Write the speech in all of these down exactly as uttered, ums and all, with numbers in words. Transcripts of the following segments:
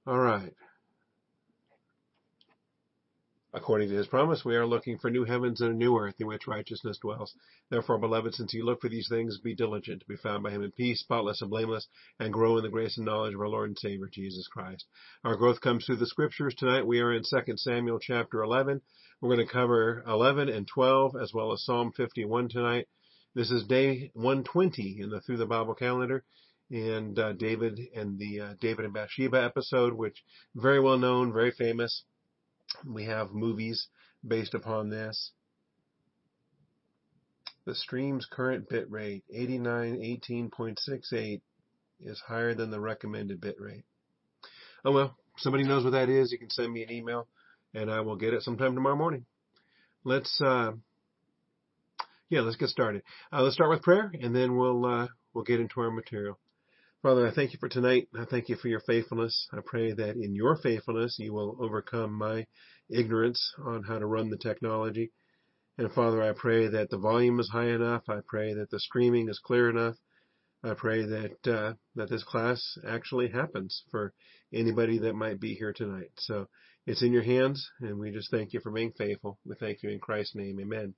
All right. According to his promise, we are looking for new heavens and a new earth in which righteousness dwells. Therefore, beloved, since you look for these things, be diligent to be found by him in peace, spotless and blameless, and grow in the grace and knowledge of our Lord and Savior, Jesus Christ. Our growth comes through the scriptures. Tonight we are in Second Samuel chapter eleven. We're going to cover eleven and twelve, as well as Psalm fifty-one tonight. This is day one twenty in the Through the Bible calendar. And uh, David and the uh, David and Bathsheba episode, which very well known, very famous. We have movies based upon this. The stream's current bit rate, eighty-nine eighteen point six eight, is higher than the recommended bit rate. Oh well, if somebody knows what that is, you can send me an email, and I will get it sometime tomorrow morning. Let's, uh, yeah, let's get started. Uh, let's start with prayer, and then we'll uh, we'll get into our material. Father, I thank you for tonight. I thank you for your faithfulness. I pray that in your faithfulness, you will overcome my ignorance on how to run the technology. And Father, I pray that the volume is high enough. I pray that the streaming is clear enough. I pray that uh, that this class actually happens for anybody that might be here tonight. So it's in your hands, and we just thank you for being faithful. We thank you in Christ's name. Amen.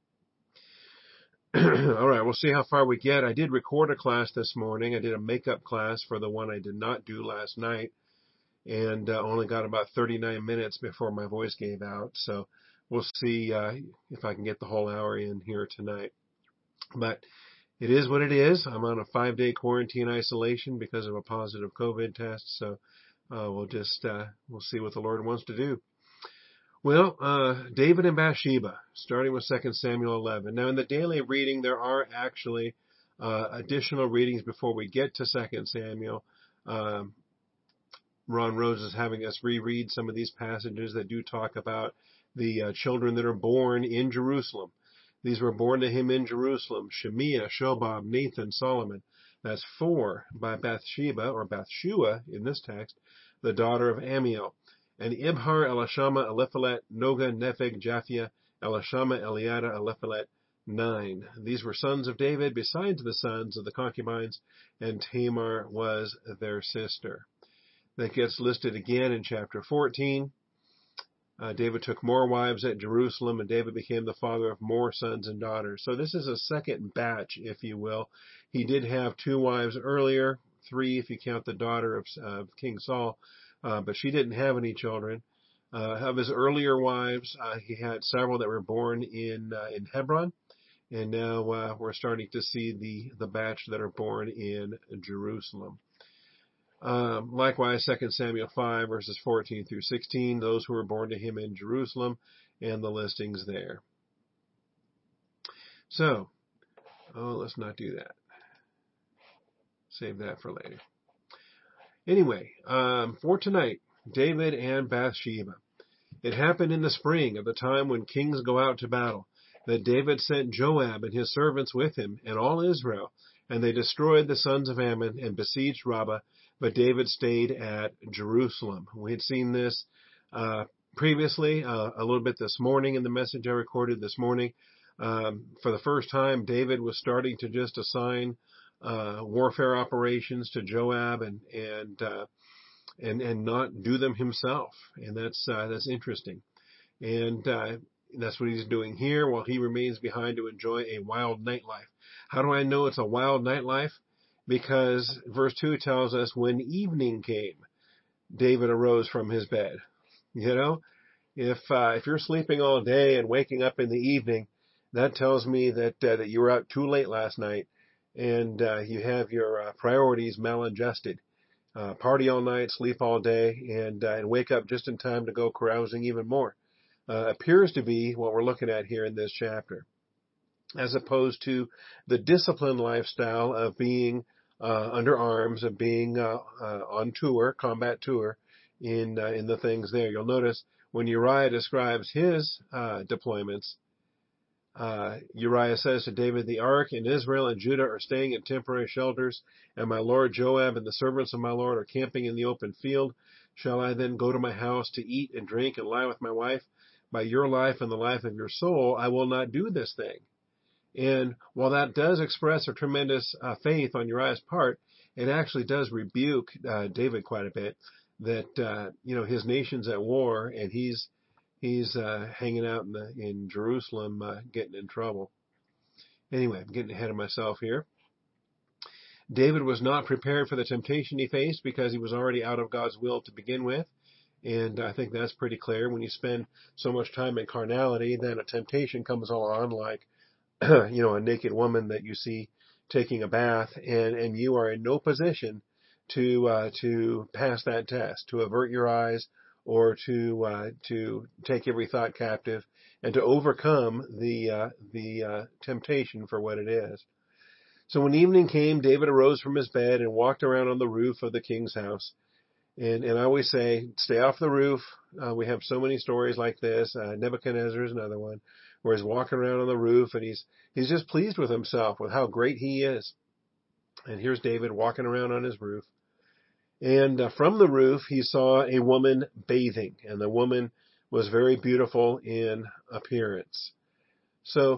All right, we'll see how far we get. I did record a class this morning. I did a makeup class for the one I did not do last night, and uh, only got about thirty-nine minutes before my voice gave out. So we'll see uh, if I can get the whole hour in here tonight. But it is what it is. I'm on a five-day quarantine isolation because of a positive COVID test. So uh, we'll just uh, we'll see what the Lord wants to do. Well, uh, David and Bathsheba, starting with Second Samuel eleven. Now, in the daily reading, there are actually uh, additional readings before we get to Second Samuel. Um, Ron Rose is having us reread some of these passages that do talk about the uh, children that are born in Jerusalem. These were born to him in Jerusalem: Shemiah, Shobab, Nathan, Solomon. That's four by Bathsheba, or Bathshua in this text, the daughter of Amiel. And Ibhar, Elishama, Eliphalet, Noga, Nepheg, Japhia, Elishama, Eliada, Eliphalet, nine. These were sons of David, besides the sons of the concubines, and Tamar was their sister. That gets listed again in chapter fourteen. Uh, David took more wives at Jerusalem, and David became the father of more sons and daughters. So this is a second batch, if you will. He did have two wives earlier, three if you count the daughter of uh, King Saul. Uh, but she didn't have any children. Uh, of his earlier wives, uh, he had several that were born in uh, in Hebron, and now uh, we're starting to see the the batch that are born in Jerusalem. Um, likewise, Second Samuel five verses fourteen through sixteen, those who were born to him in Jerusalem, and the listings there. So, oh, let's not do that. Save that for later. Anyway, um, for tonight, David and Bathsheba. It happened in the spring of the time when kings go out to battle, that David sent Joab and his servants with him and all Israel, and they destroyed the sons of Ammon and besieged Rabbah, but David stayed at Jerusalem. We had seen this uh, previously, uh, a little bit this morning in the message I recorded this morning. Um, for the first time, David was starting to just assign Uh, warfare operations to Joab and and uh, and and not do them himself, and that's uh, that's interesting, and uh, that's what he's doing here while he remains behind to enjoy a wild nightlife. How do I know it's a wild nightlife? Because verse two tells us when evening came, David arose from his bed. You know, if uh, if you're sleeping all day and waking up in the evening, that tells me that uh, that you were out too late last night. And uh, you have your uh, priorities maladjusted. Uh, party all night, sleep all day, and uh, and wake up just in time to go carousing even more. Uh, appears to be what we're looking at here in this chapter, as opposed to the disciplined lifestyle of being uh, under arms, of being uh, uh, on tour, combat tour, in uh, in the things there. You'll notice when Uriah describes his uh, deployments, Uh, Uriah says to David, the ark and Israel and Judah are staying in temporary shelters, and my lord Joab and the servants of my lord are camping in the open field. Shall I then go to my house to eat and drink and lie with my wife? By your life and the life of your soul, I will not do this thing. And while that does express a tremendous uh, faith on Uriah's part, it actually does rebuke uh, David quite a bit. that uh, you know his nation's at war and he's he's uh, hanging out in the in Jerusalem, uh, getting in trouble. Anyway, I'm getting ahead of myself here. David was not prepared for the temptation he faced because he was already out of God's will to begin with. And I think that's pretty clear. When you spend so much time in carnality, then a temptation comes along like, you know, a naked woman that you see taking a bath, and, and you are in no position to uh, to pass that test, to avert your eyes, or to uh, to take every thought captive, and to overcome the uh, the uh, temptation for what it is. So when evening came, David arose from his bed and walked around on the roof of the king's house. And, and I always say, stay off the roof. Uh, we have so many stories like this. Uh, Nebuchadnezzar is another one, where he's walking around on the roof and he's he's just pleased with himself, with how great he is. And here's David walking around on his roof. And uh, from the roof, he saw a woman bathing, and the woman was very beautiful in appearance. So,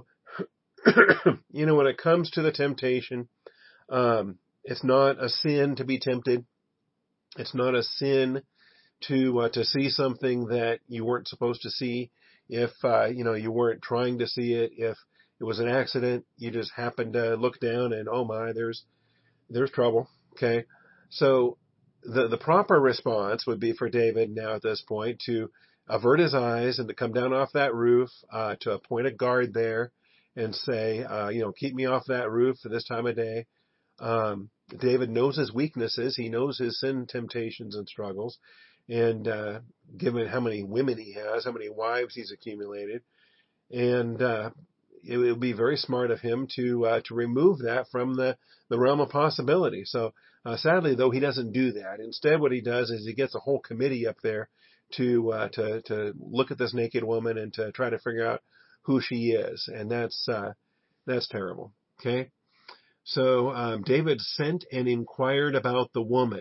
you know, when it comes to the temptation, um, it's not a sin to be tempted. It's not a sin to uh, to see something that you weren't supposed to see. If uh, you know you weren't trying to see it, if it was an accident, you just happened to look down and oh my, there's there's trouble. Okay, so the the proper response would be for David now at this point to avert his eyes and to come down off that roof, uh, to appoint a guard there, and say, uh, you know, keep me off that roof for this time of day. Um, David knows his weaknesses. He knows his sin, temptations, and struggles. And uh, given how many women he has, how many wives he's accumulated, and uh, it would be very smart of him to uh, to remove that from the, the realm of possibility. So uh, sadly, though, he doesn't do that. Instead, what he does is he gets a whole committee up there to uh, to to look at this naked woman and to try to figure out who she is, and that's uh, that's terrible. Okay. So um, David sent and inquired about the woman.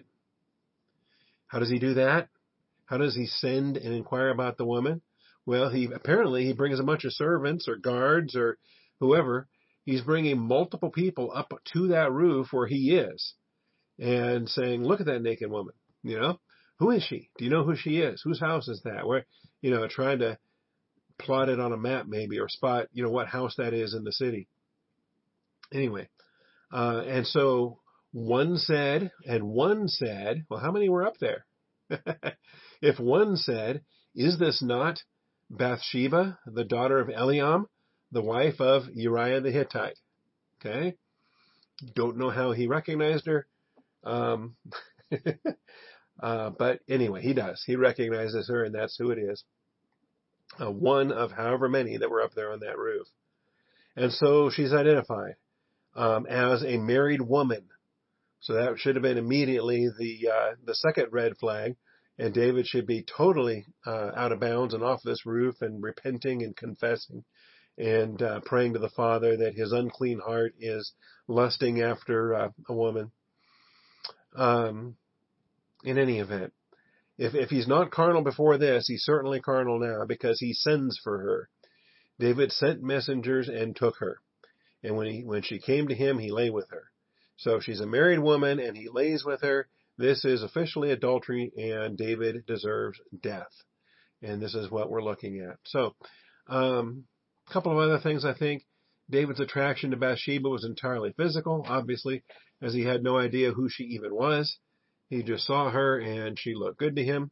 How does he do that? How does he send and inquire about the woman? Well, he apparently he brings a bunch of servants or guards or whoever. He's bringing multiple people up to that roof where he is and saying, "Look at that naked woman. You know, who is she? Do you know who she is? Whose house is that?" Where, you know, trying to plot it on a map maybe or spot, you know, what house that is in the city. Anyway. Uh, and so one said, and one said, well, how many were up there? If one said, is this not Bathsheba, the daughter of Eliam, the wife of Uriah the Hittite? Okay. Don't know how he recognized her. Um, uh, but anyway, he does. He recognizes her, and that's who it is. Uh, one of however many that were up there on that roof. And so she's identified Um, as a married woman. So that should have been immediately the uh, the second red flag, and David should be totally uh, out of bounds and off this roof and repenting and confessing and uh, praying to the Father that his unclean heart is lusting after uh, a woman. Um, in any event, if if he's not carnal before this, he's certainly carnal now because he sends for her. David sent messengers and took her. And when he, when she came to him, he lay with her. So if she's a married woman and he lays with her, this is officially adultery and David deserves death. And this is what we're looking at. So, um, a couple of other things I think. David's attraction to Bathsheba was entirely physical, obviously, as he had no idea who she even was. He just saw her and she looked good to him.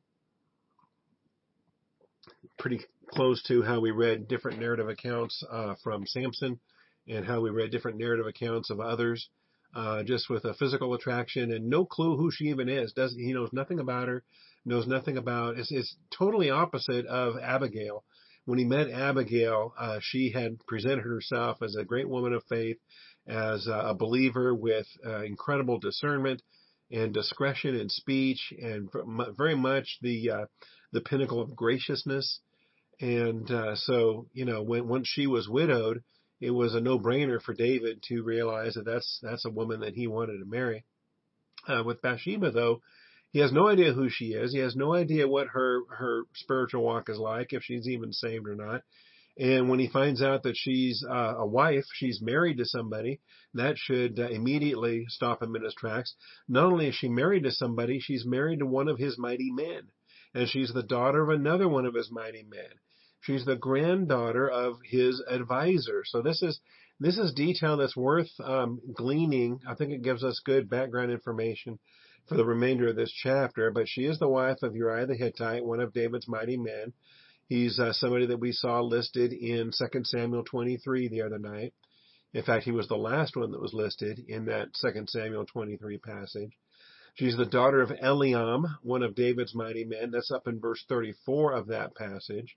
Pretty close to how we read different narrative accounts uh, from Samson, and how we read different narrative accounts of others, uh, just with a physical attraction and no clue who she even is. Doesn't he knows nothing about her, knows nothing about. It's, it's totally opposite of Abigail. When he met Abigail, uh, she had presented herself as a great woman of faith, as a believer with uh, incredible discernment and discretion in speech, and very much the uh, the pinnacle of graciousness. And uh, so, you know, when once she was widowed, it was a no-brainer for David to realize that that's that's a woman that he wanted to marry. Uh, with Bathsheba, though, he has no idea who she is. He has no idea what her her spiritual walk is like, if she's even saved or not. And when he finds out that she's uh, a wife, she's married to somebody, that should uh, immediately stop him in his tracks. Not only is she married to somebody, she's married to one of his mighty men. And she's the daughter of another one of his mighty men. She's the granddaughter of his advisor. So this is this is detail that's worth um, gleaning. I think it gives us good background information for the remainder of this chapter. But she is the wife of Uriah the Hittite, one of David's mighty men. He's uh, somebody that we saw listed in Second Samuel twenty-three the other night. In fact, he was the last one that was listed in that Second Samuel twenty-three passage. She's the daughter of Eliam, one of David's mighty men. That's up in verse thirty-four of that passage.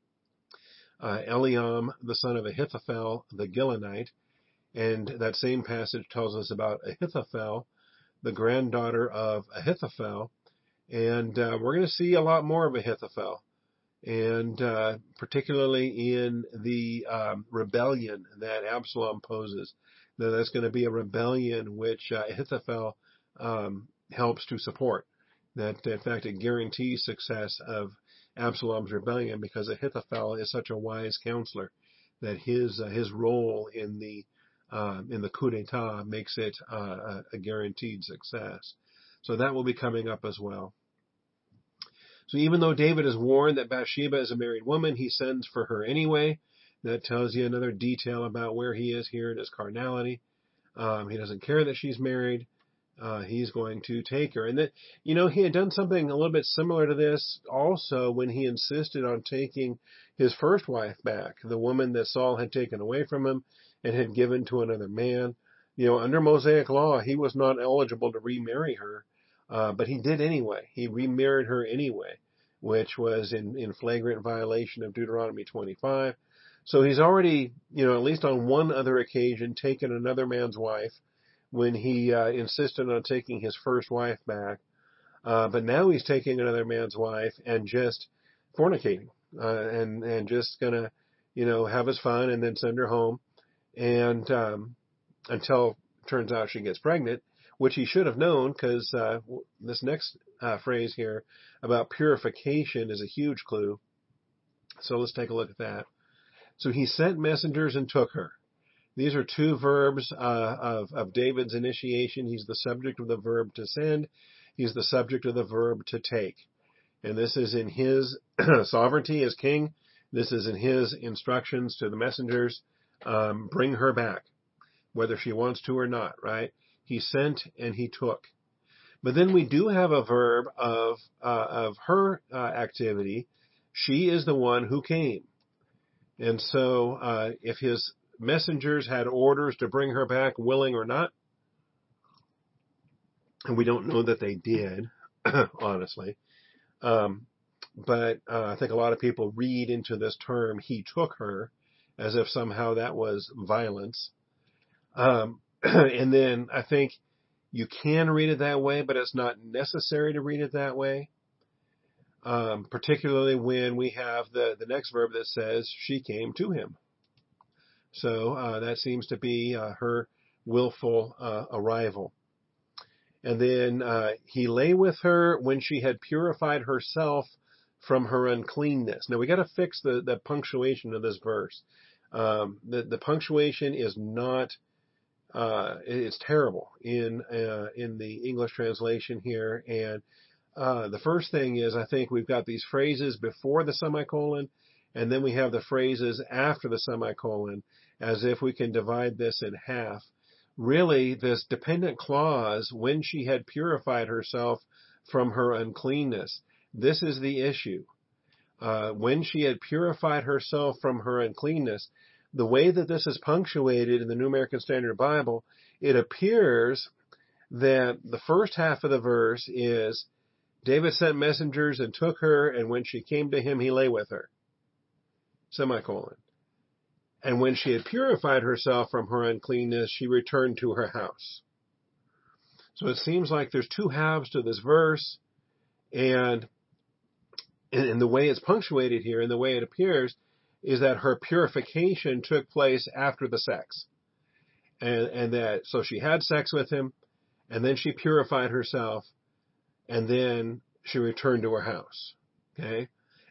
Uh, Eliam, the son of Ahithophel, the Gilonite. And that same passage tells us about Ahithophel, the granddaughter of Ahithophel. And uh, we're going to see a lot more of Ahithophel. And uh, particularly in the um, rebellion that Absalom poses. Now, that's going to be a rebellion which uh, Ahithophel um, helps to support. That, in fact, it guarantees success of Absalom's rebellion because Ahithophel is such a wise counselor that his uh, his role in the uh, in the coup d'état makes it uh, a, a guaranteed success. So that will be coming up as well. So even though David is warned that Bathsheba is a married woman, he sends for her anyway. That tells you another detail about where he is here in his carnality. Um, he doesn't care that she's married. Uh, he's going to take her. And that, you know, he had done something a little bit similar to this also when he insisted on taking his first wife back, the woman that Saul had taken away from him and had given to another man. You know, under Mosaic law, he was not eligible to remarry her. Uh, but he did anyway. He remarried her anyway, which was in, in flagrant violation of Deuteronomy twenty-five. So he's already, you know, at least on one other occasion, taken another man's wife when he uh, insisted on taking his first wife back. Uh, but now he's taking another man's wife and just fornicating uh, and, and just going to, you know, have his fun and then send her home. And um, until it turns out she gets pregnant. Which he should have known because uh, this next uh, phrase here about purification is a huge clue. So let's take a look at that. So he sent messengers and took her. These are two verbs uh, of, of David's initiation. He's the subject of the verb to send. He's the subject of the verb to take. And this is in his sovereignty as king. This is in his instructions to the messengers. Um, bring her back, whether she wants to or not, right? He sent and he took. But then we do have a verb of uh, of her uh, activity. She is the one who came. And so uh, if his messengers had orders to bring her back, willing or not, and we don't know that they did, honestly, um, but uh, I think a lot of people read into this term, he took her, as if somehow that was violence. Um And then I think you can read it that way, but it's not necessary to read it that way, um, particularly when we have the, the next verb that says she came to him. So uh, that seems to be uh, her willful uh, arrival. And then uh, he lay with her when she had purified herself from her uncleanness. Now we got to fix the, the punctuation of this verse. Um, the, the punctuation is not... Uh, it's terrible in uh, in the English translation here. And uh, the first thing is, I think we've got these phrases before the semicolon, and then we have the phrases after the semicolon, as if we can divide this in half. Really, this dependent clause, when she had purified herself from her uncleanness, this is the issue. Uh, when she had purified herself from her uncleanness, the way that this is punctuated in the New American Standard Bible, it appears that the first half of the verse is, David sent messengers and took her, and when she came to him, he lay with her. Semicolon. And when she had purified herself from her uncleanness, she returned to her house. So it seems like there's two halves to this verse, and in the way it's punctuated here, and the way it appears, is that her purification took place after the sex. And, and that, so she had sex with him, and then she purified herself, and then she returned to her house. Okay?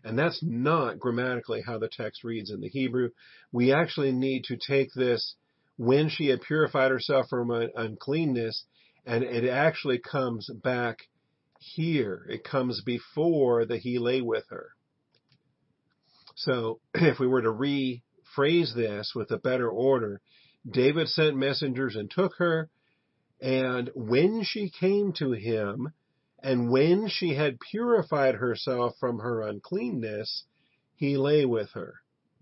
And that's not grammatically how the text reads in the Hebrew. We actually need to take this, when she had purified herself from un- uncleanness, and it actually comes back here. It comes before the he lay with her. So if we were to rephrase this with a better order, David sent messengers and took her, and when she came to him, and when she had purified herself from her uncleanness, he lay with her.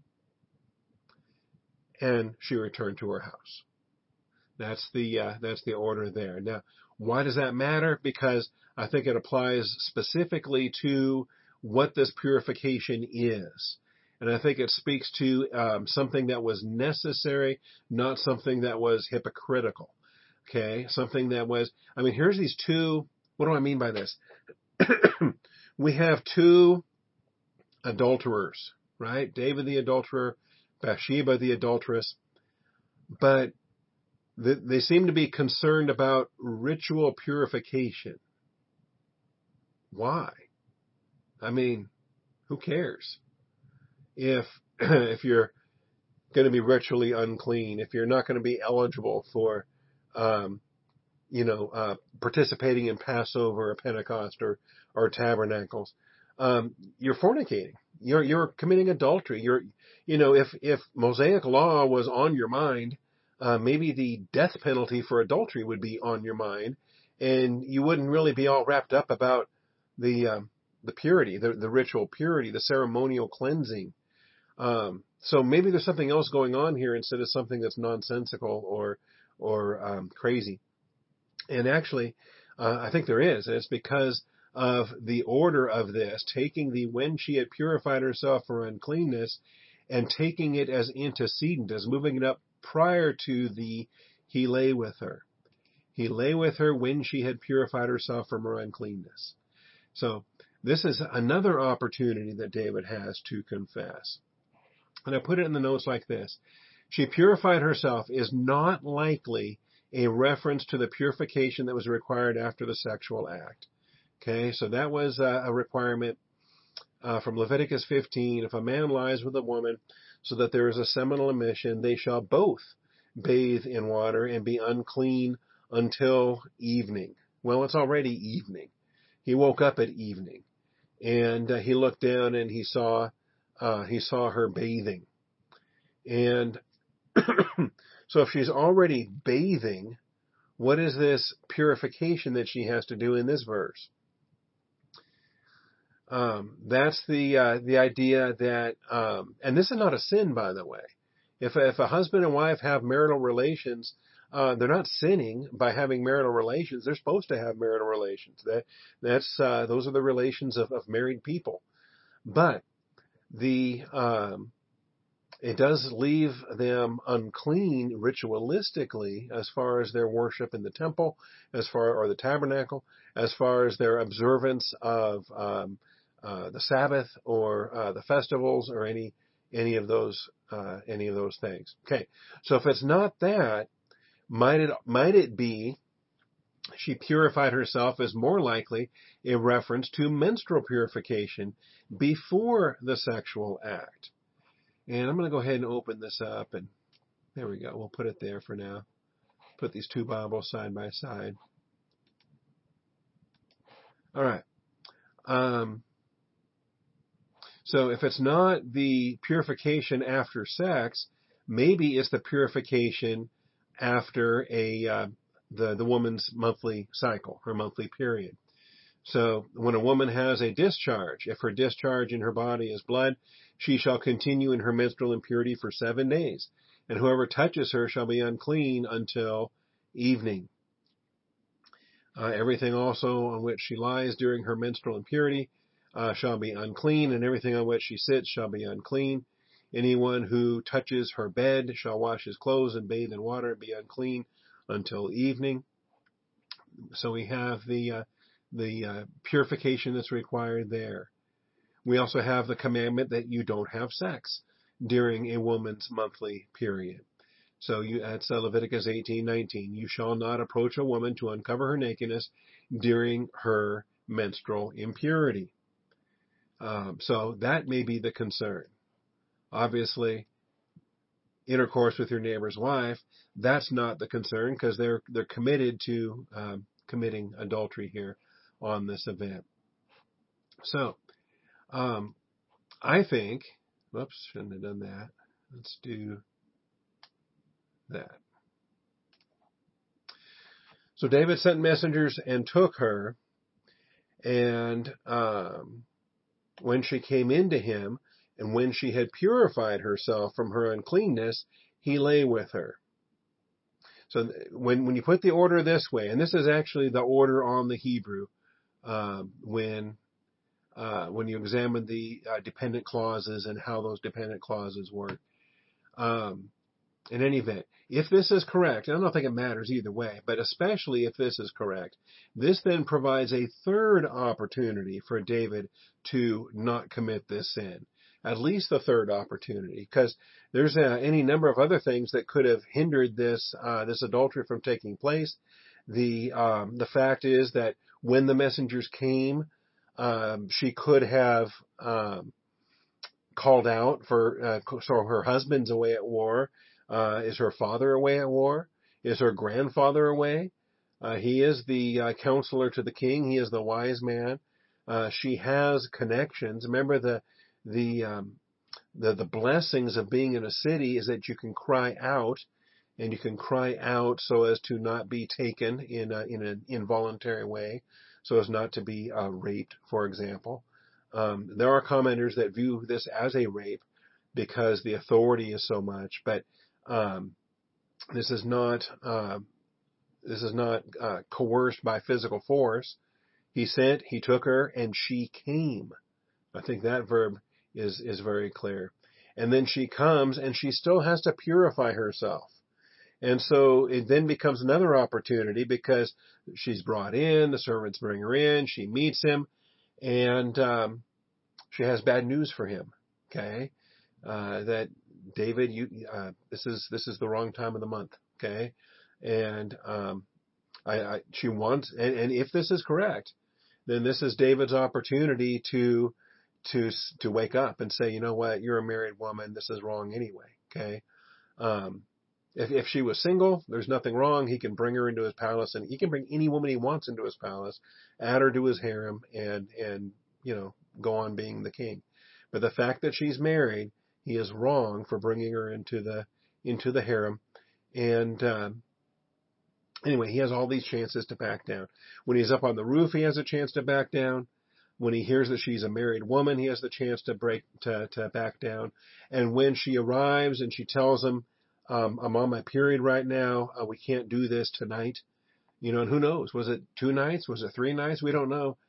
And she returned to her house. That's the uh, that's the order there. Now, why does that matter? Because I think it applies specifically to what this purification is. And I think it speaks to um, something that was necessary, not something that was hypocritical. Okay, something that was, I mean, here's these two, what do I mean by this? We have two adulterers, right? David the adulterer, Bathsheba the adulteress, but they seem to be concerned about ritual purification. Why? I mean, who cares? If if you're going to be ritually unclean, if you're not going to be eligible for, um, you know, uh, participating in Passover or Pentecost or, or Tabernacles, um, you're fornicating. You're you're committing adultery. You're, you know, if if Mosaic law was on your mind, Uh, maybe the death penalty for adultery would be on your mind, and you wouldn't really be all wrapped up about the um, the purity, the, the ritual purity, the ceremonial cleansing. Um, so maybe there's something else going on here instead of something that's nonsensical or or um, crazy. And actually, uh, I think there is. And it's because of the order of this, taking the when she had purified herself for uncleanness, and taking it as antecedent, as moving it up prior to the he lay with her. He lay with her when she had purified herself from her uncleanness. So this is another opportunity that David has to confess. And I put it in the notes like this. She purified herself is not likely a reference to the purification that was required after the sexual act. Okay, so that was a requirement uh, from Leviticus fifteen. If a man lies with a woman so that there is a seminal emission, they shall both bathe in water and be unclean until evening. Well, it's already evening. He woke up at evening, and uh, he looked down and he saw uh, he saw her bathing. And so if she's already bathing, what is this purification that she has to do in this verse? Um, that's the uh, the idea that, um, and this is not a sin, by the way. If if a husband and wife have marital relations, uh, they're not sinning by having marital relations. They're supposed to have marital relations. That that's uh, those are the relations of, of married people. But the um, it does leave them unclean ritualistically as far as their worship in the temple, as far or the tabernacle, as far as their observance of um, uh, the Sabbath or uh, the festivals or any any of those uh, any of those things. Okay, so if it's not that, might it might it be she purified herself is more likely a reference to menstrual purification before the sexual act. And I'm going to go ahead and open this up, and there we go. We'll put it there for now. Put these two Bibles side by side. All right. Um, so if it's not the purification after sex, maybe it's the purification after a uh, the the woman's monthly cycle, her monthly period. So when a woman has a discharge, if her discharge in her body is blood, she shall continue in her menstrual impurity for seven days, and whoever touches her shall be unclean until evening. Uh, everything also on which she lies during her menstrual impurity uh, shall be unclean, and everything on which she sits shall be unclean. Anyone who touches her bed shall wash his clothes and bathe in water and be unclean until evening. So we have the uh, the uh, purification that's required there. We also have the commandment that you don't have sex during a woman's monthly period. So you, that's uh, Leviticus eighteen nineteen. You shall not approach a woman to uncover her nakedness during her menstrual impurity. Um, so that may be the concern. Obviously, intercourse with your neighbor's wife, that's not the concern because they're they're committed to um, committing adultery here on this event. So, um, I think, whoops, shouldn't have done that. Let's do that. So David sent messengers and took her, and um, when she came into him, and when she had purified herself from her uncleanness, he lay with her. So when when you put the order this way, and this is actually the order on the Hebrew, um, when uh, when you examine the uh, dependent clauses and how those dependent clauses work. Um, in any event, if this is correct, and I don't think it matters either way, but especially if this is correct, this then provides a third opportunity for David to not commit this sin. At least the third opportunity, because there's uh, any number of other things that could have hindered this uh, this adultery from taking place. The um, the fact is that when the messengers came, um, she could have um, called out for uh, so her husband's away at war. Uh, is her father away at war? Is her grandfather away? Uh, he is the uh, counselor to the king. He is the wise man. Uh, she has connections. Remember the the um, the the blessings of being in a city is that you can cry out, and you can cry out so as to not be taken in a, in an involuntary way, so as not to be uh, raped, for example. Um, there are commenters that view this as a rape because the authority is so much, but um, this is not uh, this is not uh, coerced by physical force. He sent, he took her, and she came. I think that verb is is very clear. And then she comes, and she still has to purify herself. And so it then becomes another opportunity because she's brought in, the servants bring her in, she meets him, and um, she has bad news for him. Okay, uh, that David, you uh, this is this is the wrong time of the month. Okay, and um, I, I she wants, and, and if this is correct, then this is David's opportunity to to to wake up and say, you know what, you're a married woman. This is wrong anyway. Okay. Um, if if she was single, there's nothing wrong. He can bring her into his palace, and he can bring any woman he wants into his palace, add her to his harem, and and you know go on being the king. But the fact that she's married, he is wrong for bringing her into the into the harem. And um, anyway, he has all these chances to back down. When he's up on the roof, he has a chance to back down. When he hears that she's a married woman, he has the chance to break to to back down. And when she arrives and she tells him, um, "I'm on my period right now. Uh, we can't do this tonight." You know, and who knows? Was it two nights? Was it three nights? We don't know.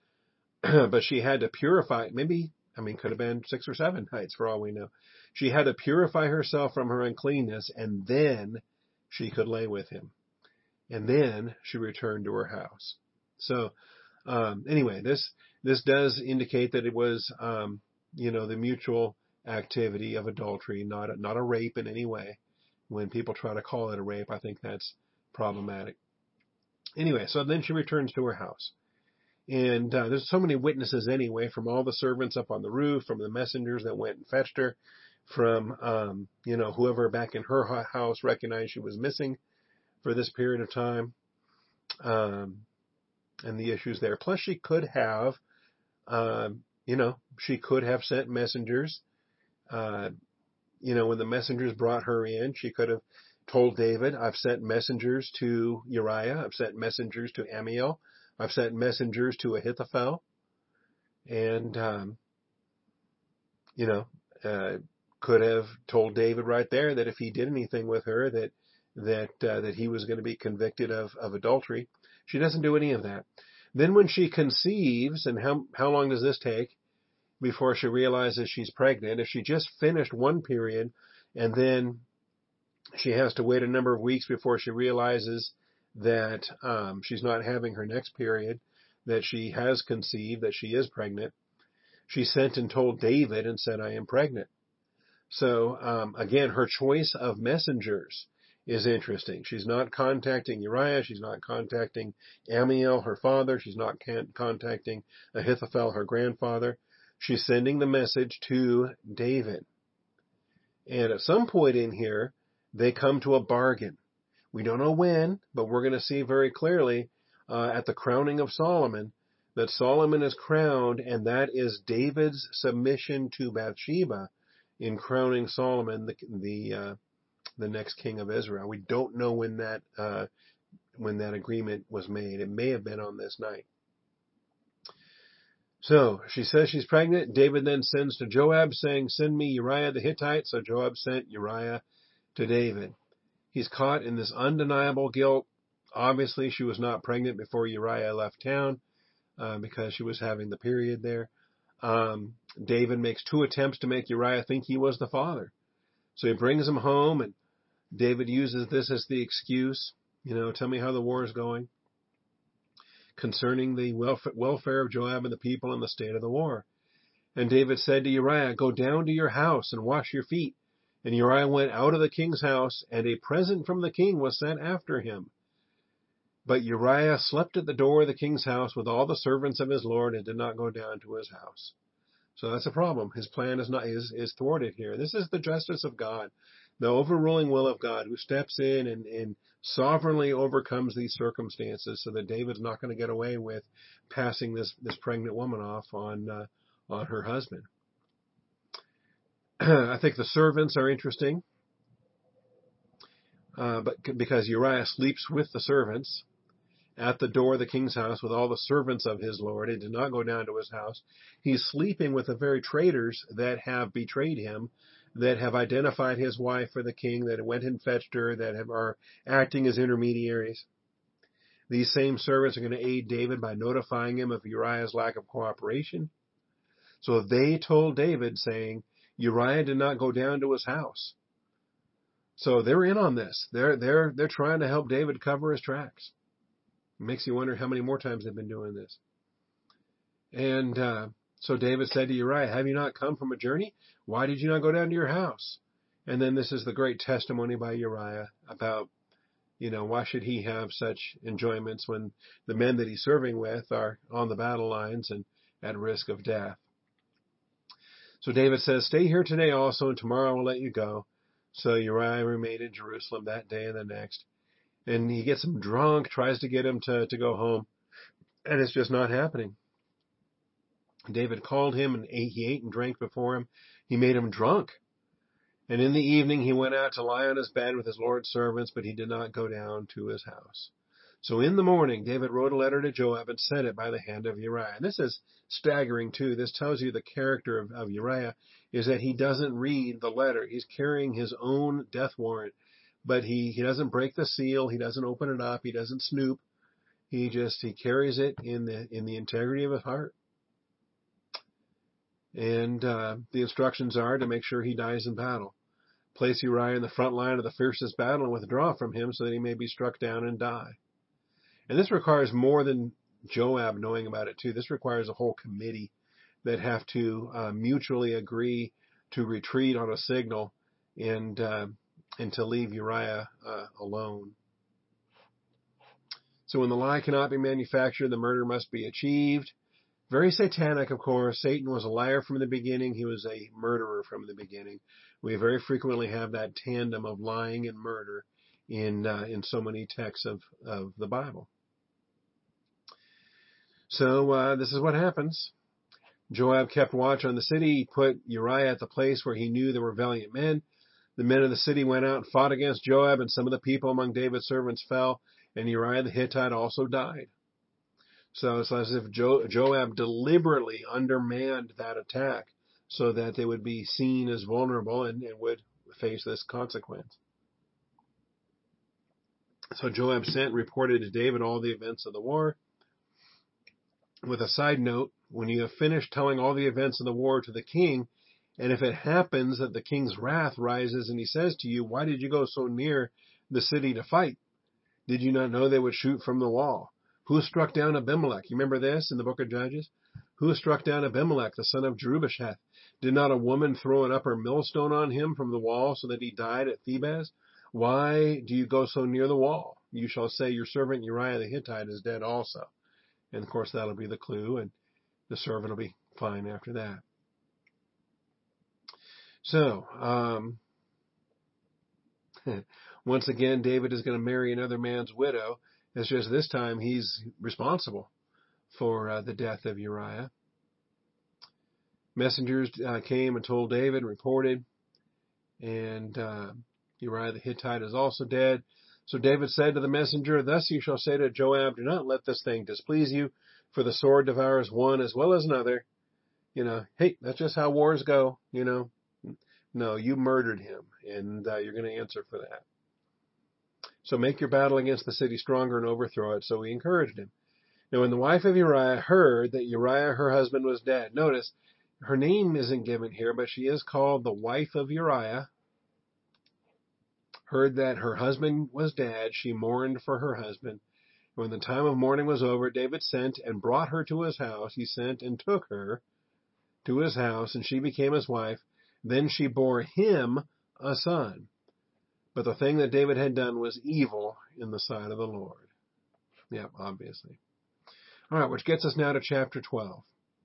But she had to purify. Maybe, I mean, could have been six or seven nights for all we know. She had to purify herself from her uncleanness, and then she could lay with him. And then she returned to her house. So, um, anyway, this this does indicate that it was, um, you know, the mutual activity of adultery, not a, not a rape in any way. When people try to call it a rape, I think that's problematic. Anyway, so then she returns to her house. And uh, there's so many witnesses anyway, from all the servants up on the roof, from the messengers that went and fetched her, from, um, you know, whoever back in her house recognized she was missing for this period of time, um, and the issues there. Plus, she could have, um, you know, she could have sent messengers. Uh, you know, when the messengers brought her in, she could have told David, I've sent messengers to Uriah, I've sent messengers to Amiel, I've sent messengers to Ahithophel, and, um, you know, uh, could have told David right there that if he did anything with her, that that uh, that he was going to be convicted of, of adultery. She doesn't do any of that. Then when she conceives, and how how long does this take before she realizes she's pregnant? If she just finished one period and then she has to wait a number of weeks before she realizes that um, she's not having her next period, that she has conceived, that she is pregnant, she sent and told David and said, I am pregnant. So um, again, her choice of messengers is interesting. She's not contacting Uriah. She's not contacting Amiel, her father. She's not can- contacting Ahithophel, her grandfather. She's sending the message to David. And at some point in here, they come to a bargain. We don't know when, but we're going to see very clearly uh, at the crowning of Solomon that Solomon is crowned, and that is David's submission to Bathsheba in crowning Solomon the the, uh, the next king of Israel. We don't know when that uh, when that agreement was made. It may have been on this night. So she says she's pregnant. David then sends to Joab saying, "Send me Uriah the Hittite." So Joab sent Uriah to David. He's caught in this undeniable guilt. Obviously, she was not pregnant before Uriah left town uh, because she was having the period there. Um, David makes two attempts to make Uriah think he was the father. So he brings him home, and David uses this as the excuse. You know, tell me how the war is going. Concerning the welfare of Joab and the people and the state of the war. And David said to Uriah, "Go down to your house and wash your feet." And Uriah went out of the king's house, and a present from the king was sent after him. But Uriah slept at the door of the king's house with all the servants of his lord and did not go down to his house. So that's a problem. His plan is not is, is thwarted here. This is the justice of God, the overruling will of God, who steps in and, and sovereignly overcomes these circumstances, so that David's not going to get away with passing this this pregnant woman off on uh, on her husband. I think the servants are interesting, uh, but because Uriah sleeps with the servants at the door of the king's house with all the servants of his lord, and did not go down to his house. He's sleeping with the very traitors that have betrayed him, that have identified his wife for the king, that went and fetched her, that have, are acting as intermediaries. These same servants are going to aid David by notifying him of Uriah's lack of cooperation. So they told David, saying, Uriah did not go down to his house. So they're in on this. They're they're they're trying to help David cover his tracks. It makes you wonder how many more times they've been doing this. And uh, so David said to Uriah, "Have you not come from a journey? Why did you not go down to your house?" And then this is the great testimony by Uriah about, you know, why should he have such enjoyments when the men that he's serving with are on the battle lines and at risk of death. So David says, "Stay here today also, and tomorrow I will let you go." So Uriah remained in Jerusalem that day and the next. And he gets him drunk, tries to get him to, to go home. And it's just not happening. David called him, and ate, he ate and drank before him. He made him drunk. And in the evening he went out to lie on his bed with his Lord's servants, but he did not go down to his house. So in the morning, David wrote a letter to Joab and sent it by the hand of Uriah. And this is staggering, too. This tells you the character of, of Uriah is that he doesn't read the letter. He's carrying his own death warrant, but he, he doesn't break the seal. He doesn't open it up. He doesn't snoop. He just, he carries it in the, in the integrity of his heart. And uh, the instructions are to make sure he dies in battle. Place Uriah in the front line of the fiercest battle and withdraw from him so that he may be struck down and die. And this requires more than Joab knowing about it, too. This requires a whole committee that have to uh, mutually agree to retreat on a signal and uh, and to leave Uriah uh, alone. So when the lie cannot be manufactured, the murder must be achieved. Very satanic, of course. Satan was a liar from the beginning. He was a murderer from the beginning. We very frequently have that tandem of lying and murder in uh, in so many texts of, of the Bible. So uh, this is what happens. Joab kept watch on the city. He put Uriah at the place where he knew there were valiant men. The men of the city went out and fought against Joab, and some of the people among David's servants fell, and Uriah the Hittite also died. So it's as if jo- Joab deliberately undermanned that attack so that they would be seen as vulnerable and, and would face this consequence. So Joab sent and reported to David all the events of the war. With a side note, when you have finished telling all the events of the war to the king, and if it happens that the king's wrath rises and he says to you, "Why did you go so near the city to fight? Did you not know they would shoot from the wall? Who struck down Abimelech?" You remember this in the book of Judges? Who struck down Abimelech, the son of Jerubasheth? Did not a woman throw an upper millstone on him from the wall so that he died at Thebez? Why do you go so near the wall? You shall say, "Your servant Uriah the Hittite is dead also." And of course that'll be the clue, and the servant will be fine after that. So, um, once again, David is going to marry another man's widow. It's just this time he's responsible for uh, the death of Uriah. Messengers uh, came and told David, reported, and uh, Uriah the Hittite is also dead. So David said to the messenger, "Thus you shall say to Joab, do not let this thing displease you, for the sword devours one as well as another." You know, hey, that's just how wars go, you know. No, you murdered him, and uh, you're going to answer for that. So make your battle against the city stronger and overthrow it. So he encouraged him. Now, when the wife of Uriah heard that Uriah, her husband, was dead, notice her name isn't given here, but she is called the wife of Uriah. Heard that her husband was dead, she mourned for her husband. When the time of mourning was over, David sent and brought her to his house. He sent and took her to his house, and she became his wife. Then she bore him a son. But the thing that David had done was evil in the sight of the Lord. Yeah, obviously. All right, which gets us now to chapter twelve.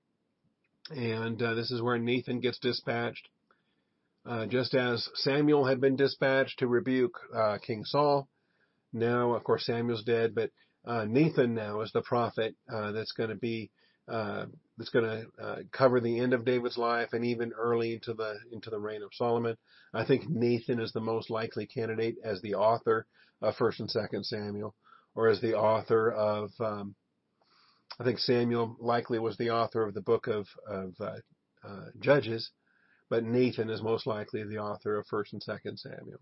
And uh, this is where Nathan gets dispatched. Uh, just as Samuel had been dispatched to rebuke uh, King Saul, now, of course, Samuel's dead, but uh, Nathan now is the prophet uh, that's going to be uh, that's going to uh, cover the end of David's life and even early into the into the reign of Solomon. I think Nathan is the most likely candidate as the author of First and Second Samuel, or as the author of. Um, I think Samuel likely was the author of the book of of uh, uh, Judges, but Nathan is most likely the author of First and Second Samuel.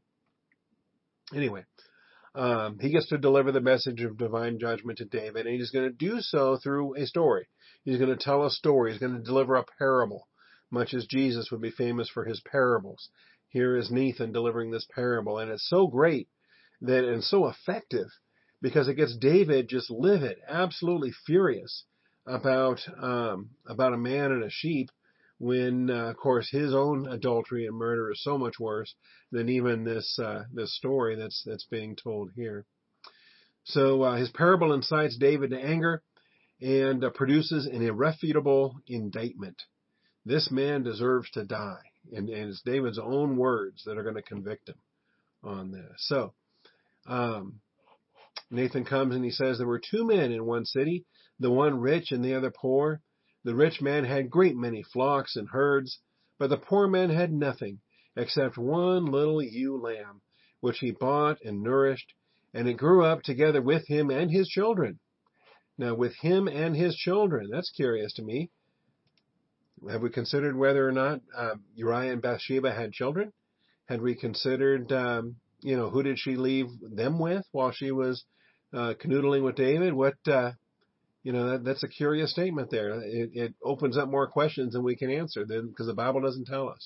Anyway. Um, he gets to deliver the message of divine judgment to David, and he's going to do so through a story. He's going to tell a story. He's going to deliver a parable, much as Jesus would be famous for his parables. Here is Nathan delivering this parable, and it's so great that and so effective because it gets David just livid, absolutely furious about um, about a man and a sheep. When, uh, of course, his own adultery and murder is so much worse than even this uh, this story that's that's being told here. So uh, his parable incites David to anger and uh, produces an irrefutable indictment. This man deserves to die, and, and it's David's own words that are going to convict him on this. So um, Nathan comes and he says there were two men in one city, the one rich and the other poor. The rich man had great many flocks and herds, but the poor man had nothing except one little ewe lamb, which he bought and nourished, and it grew up together with him and his children. Now, with him and his children, that's curious to me. Have we considered whether or not uh, Uriah and Bathsheba had children? Had we considered, um, you know, who did she leave them with while she was uh, canoodling with David? What, uh, You know, that, that's a curious statement there. It, it opens up more questions than we can answer because the Bible doesn't tell us.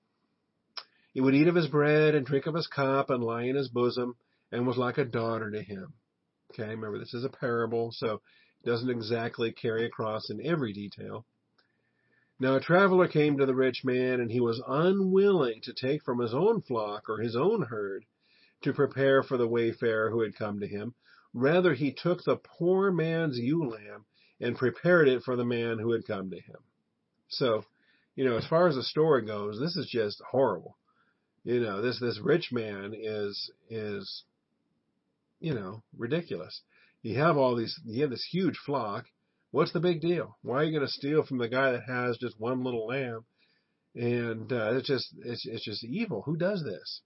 He would eat of his bread and drink of his cup and lie in his bosom and was like a daughter to him. Okay, remember this is a parable, so it doesn't exactly carry across in every detail. Now a traveler came to the rich man, and he was unwilling to take from his own flock or his own herd to prepare for the wayfarer who had come to him. Rather, he took the poor man's ewe lamb and prepared it for the man who had come to him. So, you know, as far as the story goes, this is just horrible. You know, this this rich man is is, you know, ridiculous. You have all these, you have this huge flock. What's the big deal? Why are you going to steal from the guy that has just one little lamb? And uh, it's just it's it's just evil. Who does this?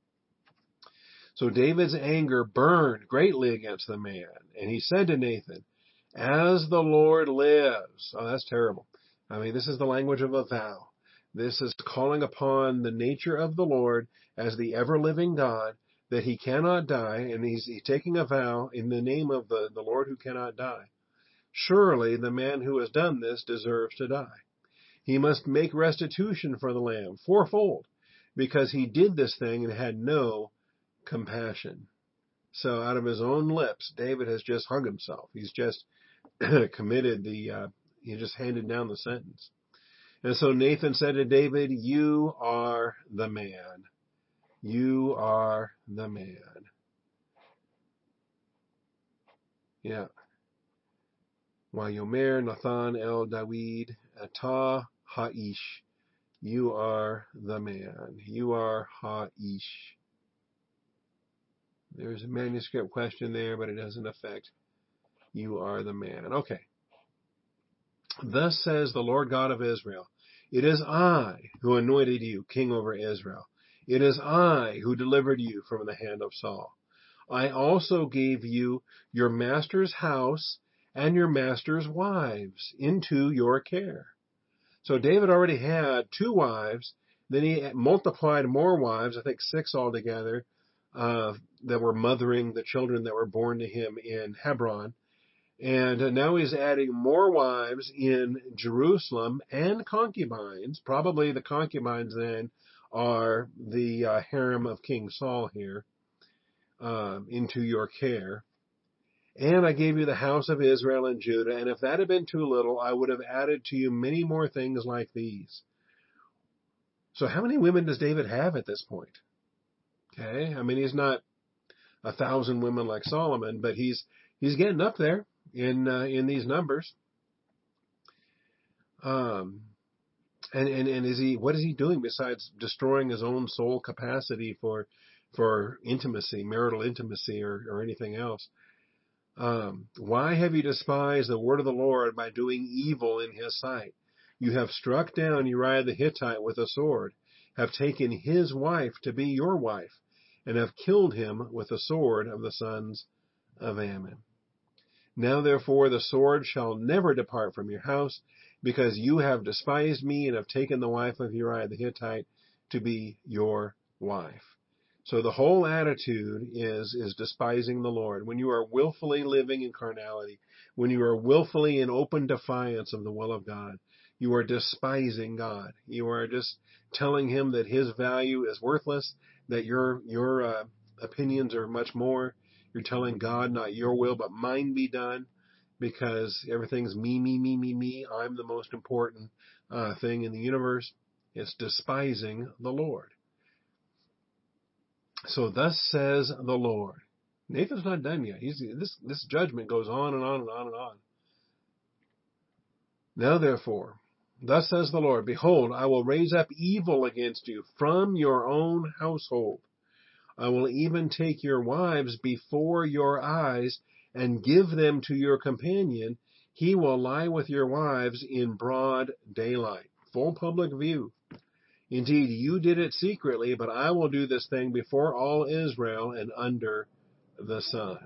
So David's anger burned greatly against the man, and he said to Nathan, "As the Lord lives." Oh, that's terrible. I mean, this is the language of a vow. This is calling upon the nature of the Lord as the ever-living God, that he cannot die, and he's, he's taking a vow in the name of the, the Lord who cannot die. Surely the man who has done this deserves to die. He must make restitution for the lamb fourfold, because he did this thing and had no compassion. So out of his own lips, David has just hung himself. He's just committed the, uh, he just handed down the sentence. And so Nathan said to David, "You are the man. You are the man." Yeah. Wayomer Nathan el Dawid Atah Ha'ish. You are the man. You are Ha-ish. There's a manuscript question there, but it doesn't affect you are the man. Okay. Thus says the Lord God of Israel, it is I who anointed you king over Israel. It is I who delivered you from the hand of Saul. I also gave you your master's house and your master's wives into your care. So David already had two wives. Then he multiplied more wives, I think six altogether, uh, that were mothering the children that were born to him in Hebron. And now he's adding more wives in Jerusalem and concubines. Probably the concubines then are the uh, harem of King Saul here, uh, into your care. And I gave you the house of Israel and Judah, and if that had been too little, I would have added to you many more things like these. So how many women does David have at this point? Okay, I mean, he's not a thousand women like Solomon, but he's he's getting up there in uh, in these numbers. Um, and, and and is he what is he doing besides destroying his own soul capacity for for intimacy, marital intimacy, or or anything else? Um, why have you despised the word of the Lord by doing evil in his sight? You have struck down Uriah the Hittite with a sword, have taken his wife to be your wife, and have killed him with the sword of the sons of Ammon. Now therefore the sword shall never depart from your house, because you have despised me and have taken the wife of Uriah the Hittite to be your wife. So the whole attitude is, is despising the Lord. When you are willfully living in carnality, when you are willfully in open defiance of the will of God, you are despising God. You are just telling him that his value is worthless, that your, your uh, opinions are much more. You're telling God, not your will, but mine be done, because everything's me, me, me, me, me. I'm the most important uh, thing in the universe. It's despising the Lord. So thus says the Lord. Nathan's not done yet. He's, this, this judgment goes on and on and on and on. Now therefore, thus says the Lord, behold, I will raise up evil against you from your own household. I will even take your wives before your eyes and give them to your companion. He will lie with your wives in broad daylight, full public view. Indeed, you did it secretly, but I will do this thing before all Israel and under the sun.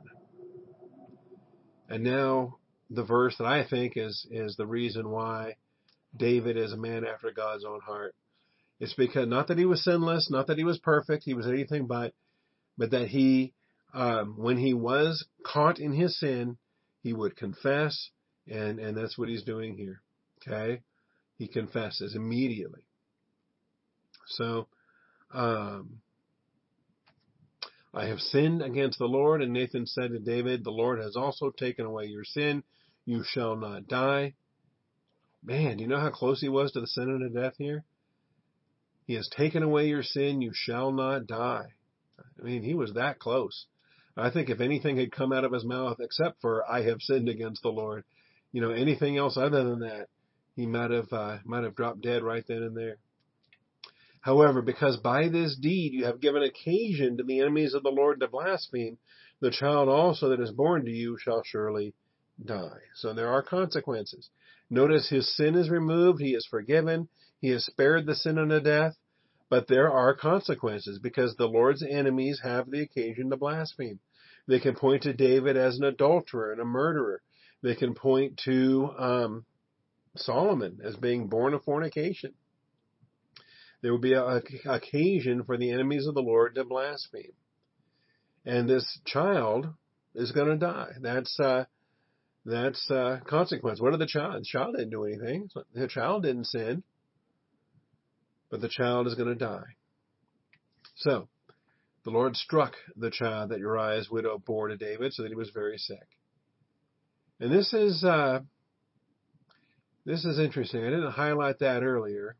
And now the verse that I think is, is the reason why David is a man after God's own heart. It's because, not that he was sinless, not that he was perfect, he was anything but, but that he, um, when he was caught in his sin, he would confess, and, and that's what he's doing here. Okay? He confesses immediately. So, um, I have sinned against the Lord, and Nathan said to David, the Lord has also taken away your sin. You shall not die. Man, do you know how close he was to the sin and to death here? He has taken away your sin. You shall not die. I mean, he was that close. I think if anything had come out of his mouth, except for I have sinned against the Lord, you know, anything else other than that, he might have, uh, might have dropped dead right then and there. However, because by this deed you have given occasion to the enemies of the Lord to blaspheme, the child also that is born to you shall surely die. So there are consequences. Notice his sin is removed, he is forgiven, he is spared the sin unto death, but there are consequences because the Lord's enemies have the occasion to blaspheme. They can point to David as an adulterer and a murderer. They can point to um, Solomon as being born of fornication. There will be an occasion for the enemies of the Lord to blaspheme. And this child is going to die. That's uh, that's uh, consequence. What did the child? The child didn't do anything. The child didn't sin. But the child is going to die. So, the Lord struck the child that Uriah's widow bore to David so that he was very sick. And this is uh, this is interesting. I didn't highlight that earlier.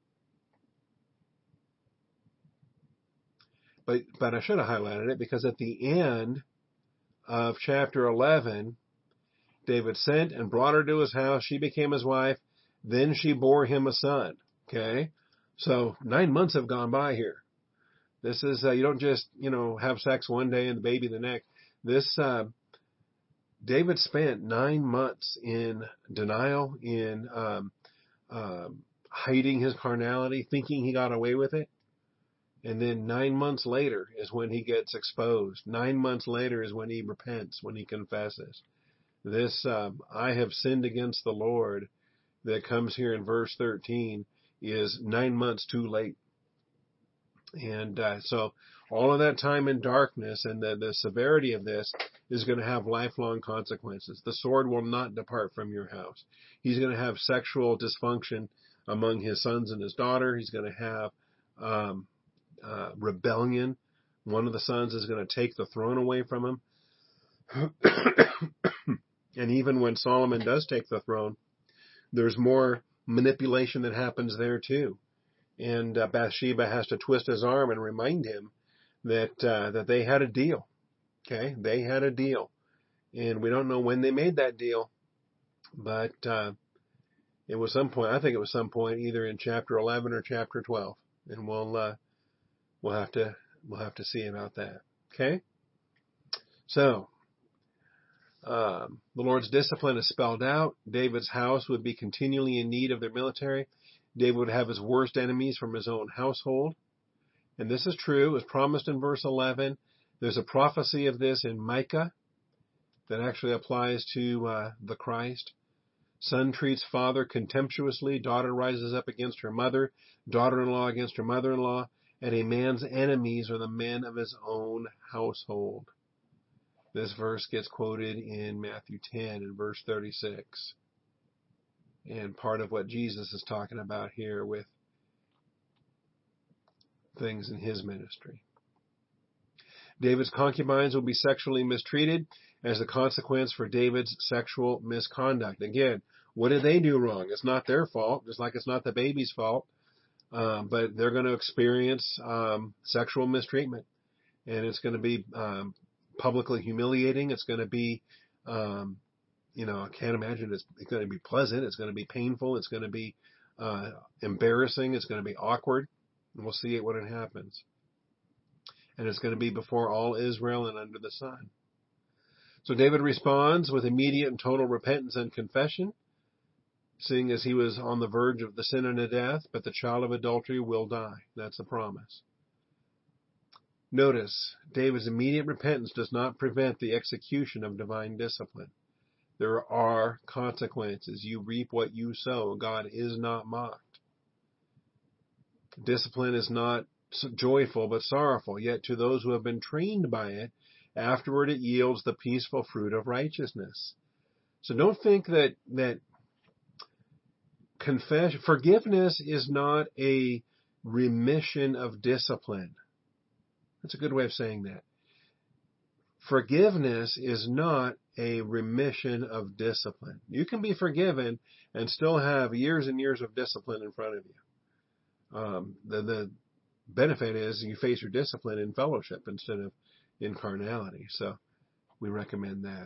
But, but I should have highlighted it because at the end of chapter eleven, David sent and brought her to his house. She became his wife. Then she bore him a son. Okay? So nine months have gone by here. This is, uh, you don't just, you know, have sex one day and the baby the next. This, uh, David spent nine months in denial, in um, um, hiding his carnality, thinking he got away with it. And then nine months later is when he gets exposed. Nine months later is when he repents, when he confesses. This, um, I have sinned against the Lord, that comes here in verse thirteen, is nine months too late. And uh, so all of that time in darkness and the, the severity of this is going to have lifelong consequences. The sword will not depart from your house. He's going to have sexual dysfunction among his sons and his daughter. He's going to have um, uh, rebellion. One of the sons is going to take the throne away from him. And even when Solomon does take the throne, there's more manipulation that happens there too. And uh, Bathsheba has to twist his arm and remind him that uh, that they had a deal. Okay, they had a deal, and we don't know when they made that deal, but uh, it was some point. I think it was some point either in chapter eleven or chapter twelve, and we'll uh, we'll have to we'll have to see about that. Okay, so um, the Lord's discipline is spelled out. David's house would be continually in need of their military. David would have his worst enemies from his own household. And this is true, as promised in verse eleven. There's a prophecy of this in Micah that actually applies to uh, the Christ. Son treats father contemptuously. Daughter rises up against her mother. Daughter-in-law against her mother-in-law. And a man's enemies are the men of his own household. This verse gets quoted in Matthew ten and verse thirty-six. And part of what Jesus is talking about here with things in his ministry. David's concubines will be sexually mistreated as a consequence for David's sexual misconduct. Again, what did they do wrong? It's not their fault, just like it's not the baby's fault, um, but they're going to experience um, sexual mistreatment. And it's going to be um, publicly humiliating. It's going to be um, You know, I can't imagine it's, it's going to be pleasant. It's going to be painful. It's going to be uh, embarrassing. It's going to be awkward. And we'll see it when it happens. And it's going to be before all Israel and under the sun. So David responds with immediate and total repentance and confession, seeing as he was on the verge of the sin unto death, but the child of adultery will die. That's the promise. Notice, David's immediate repentance does not prevent the execution of divine discipline. There are consequences. You reap what you sow. God is not mocked. Discipline is not joyful but sorrowful, yet to those who have been trained by it, afterward it yields the peaceful fruit of righteousness. So don't think that that confession, forgiveness is not a remission of discipline. That's a good way of saying that. Forgiveness is not a remission of discipline. You can be forgiven and still have years and years of discipline in front of you. Um, the, the benefit is you face your discipline in fellowship instead of in carnality. So we recommend that.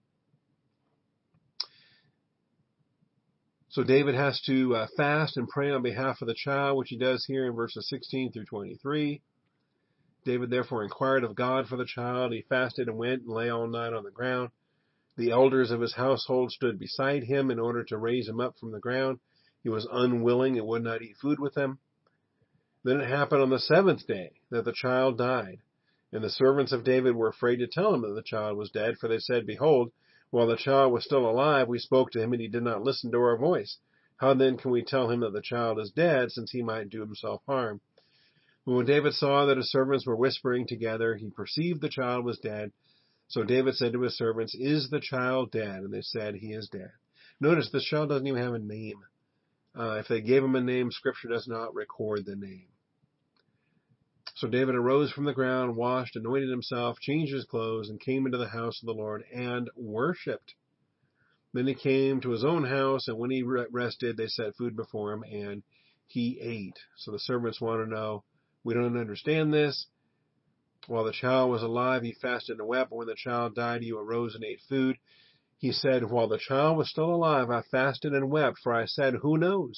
So David has to uh, fast and pray on behalf of the child, which he does here in verses sixteen through twenty-three. David therefore inquired of God for the child. He fasted and went and lay all night on the ground. The elders of his household stood beside him in order to raise him up from the ground. He was unwilling and would not eat food with them. Then it happened on the seventh day that the child died. And the servants of David were afraid to tell him that the child was dead, for they said, Behold, while the child was still alive, we spoke to him, and he did not listen to our voice. How then can we tell him that the child is dead, since he might do himself harm? But when David saw that his servants were whispering together, he perceived the child was dead. So David said to his servants, Is the child dead? And they said, He is dead. Notice this child doesn't even have a name. Uh, if they gave him a name, Scripture does not record the name. So David arose from the ground, washed, anointed himself, changed his clothes, and came into the house of the Lord and worshipped. Then he came to his own house, and when he rested, they set food before him, and he ate. So the servants want to know, we don't understand this. While the child was alive, he fasted and wept. But when the child died, you arose and ate food. He said, While the child was still alive, I fasted and wept, for I said, Who knows?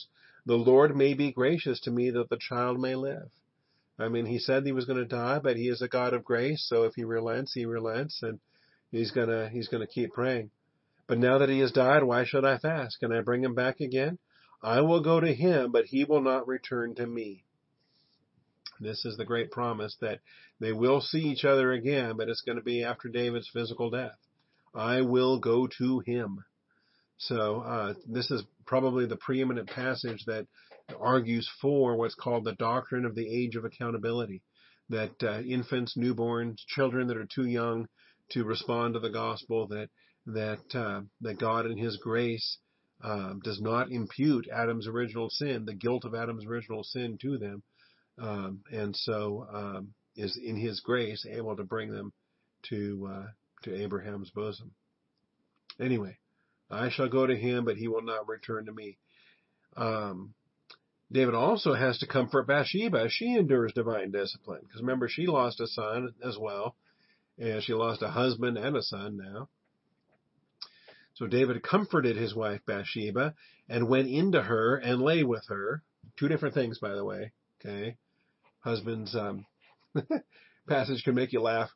the Lord may be gracious to me that the child may live. I mean, he said he was going to die, but he is a God of grace. So if he relents, he relents, and he's going to, he's going to keep praying. But now that he has died, why should I fast? Can I bring him back again? I will go to him, but he will not return to me. This is the great promise that they will see each other again, but it's going to be after David's physical death. I will go to him. So uh, this is probably the preeminent passage that argues for what's called the doctrine of the age of accountability, that uh, infants, newborns, children that are too young to respond to the gospel, that that uh, that God in his grace uh, does not impute Adam's original sin, the guilt of Adam's original sin to them, um, and so um, is in his grace able to bring them to uh, to Abraham's bosom. Anyway, I shall go to him, but he will not return to me. Um, David also has to comfort Bathsheba. She endures divine discipline. Because remember, she lost a son as well. And she lost a husband and a son now. So David comforted his wife Bathsheba and went into her and lay with her. Two different things, by the way. Okay. Husband's um, passage can make you laugh.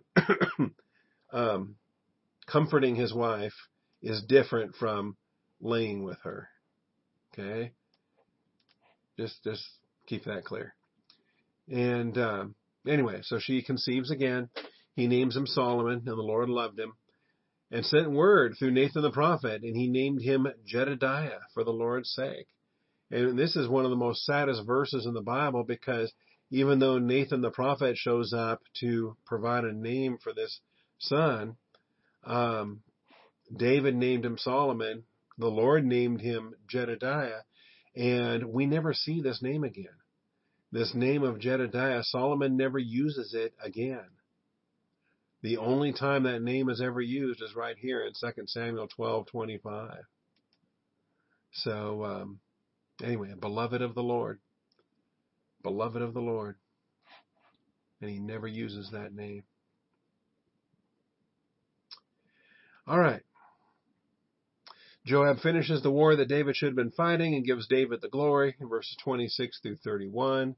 um, comforting his wife is different from laying with her. Okay? Just just keep that clear. And um, anyway, so she conceives again. He names him Solomon, and the Lord loved him, and sent word through Nathan the prophet, and he named him Jedediah for the Lord's sake. And this is one of the most saddest verses in the Bible, because even though Nathan the prophet shows up to provide a name for this son, um, David named him Solomon, the Lord named him Jedediah, and we never see this name again. This name of Jedediah, Solomon never uses it again. The only time that name is ever used is right here in Second Samuel twelve twenty-five. So, um, anyway, beloved of the Lord. Beloved of the Lord. And he never uses that name. All right. Joab finishes the war that David should have been fighting and gives David the glory in verses twenty-six through thirty-one.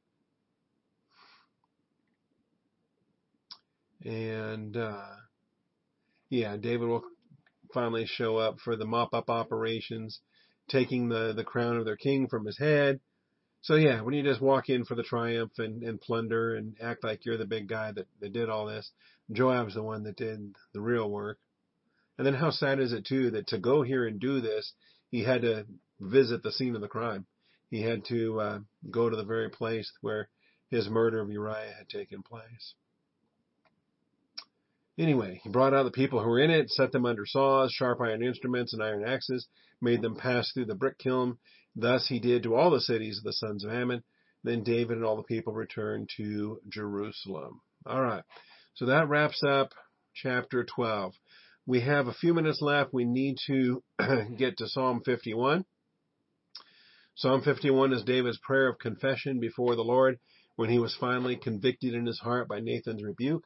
And, uh, yeah, David will finally show up for the mop-up operations, taking the, the crown of their king from his head. So, yeah, when you just walk in for the triumph and, and plunder and act like you're the big guy that, that did all this, Joab's the one that did the real work. And then how sad is it, too, that to go here and do this, he had to visit the scene of the crime. He had to uh, go to the very place where his murder of Uriah had taken place. Anyway, he brought out the people who were in it, set them under saws, sharp iron instruments, and iron axes, made them pass through the brick kiln. Thus he did to all the cities of the sons of Ammon. Then David and all the people returned to Jerusalem. All right, so that wraps up chapter twelve. We have a few minutes left. We need to get to Psalm fifty-one. Psalm fifty-one is David's prayer of confession before the Lord when he was finally convicted in his heart by Nathan's rebuke.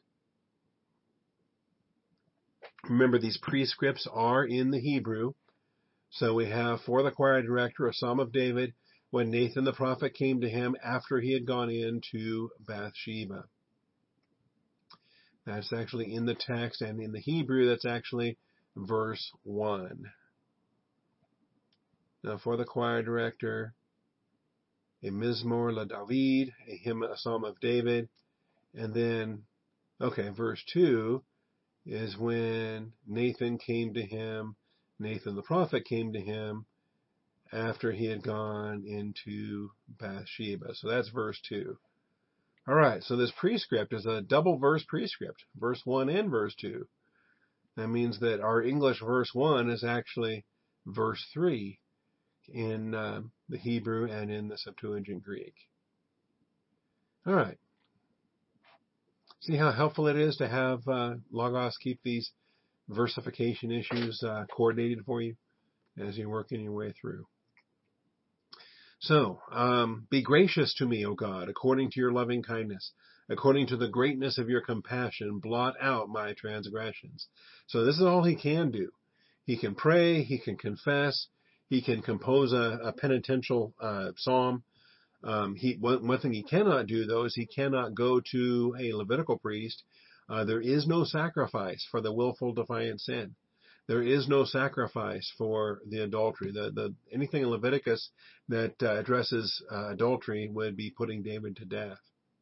Remember, these prescripts are in the Hebrew. So we have, for the choir director, a Psalm of David when Nathan the prophet came to him after he had gone into Bathsheba. That's actually in the text, and in the Hebrew, that's actually verse one. Now, for the choir director, a Mizmor la David, a hymn, a Psalm of David, and then, okay, verse two is when Nathan came to him, Nathan the prophet came to him after he had gone into Bathsheba. So that's verse two. All right, so this prescript is a double verse prescript, verse one and verse two. That means that our English verse one is actually verse three in uh, the Hebrew and in the Septuagint Greek. All right. See how helpful it is to have uh, Logos keep these versification issues uh, coordinated for you as you're working your way through. So, um, be gracious to me, O God, according to your loving kindness, according to the greatness of your compassion, blot out my transgressions. So this is all he can do. He can pray, he can confess, He can compose a, a penitential uh, psalm. Um, he one, one thing he cannot do, though, is he cannot go to a Levitical priest. Uh, there is no sacrifice for the willful defiant sin. There is no sacrifice for the adultery. The, the anything in Leviticus that uh, addresses uh, adultery would be putting David to death.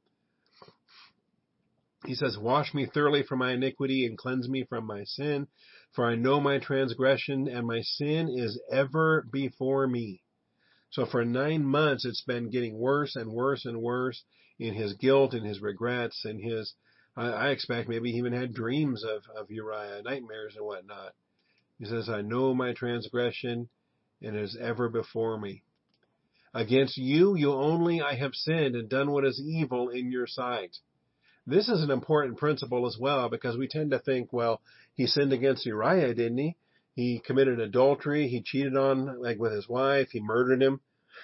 He says, "Wash me thoroughly from my iniquity and cleanse me from my sin, for I know my transgression and my sin is ever before me." So for nine months, it's been getting worse and worse and worse in his guilt and his regrets and his, I, I expect maybe he even had dreams of, of Uriah, nightmares and whatnot. He says, "I know my transgression and it is ever before me. Against you, you only, I have sinned and done what is evil in your sight." This is an important principle as well, because we tend to think, well, he sinned against Uriah, didn't he? He committed adultery. He cheated on, like, with his wife. He murdered him.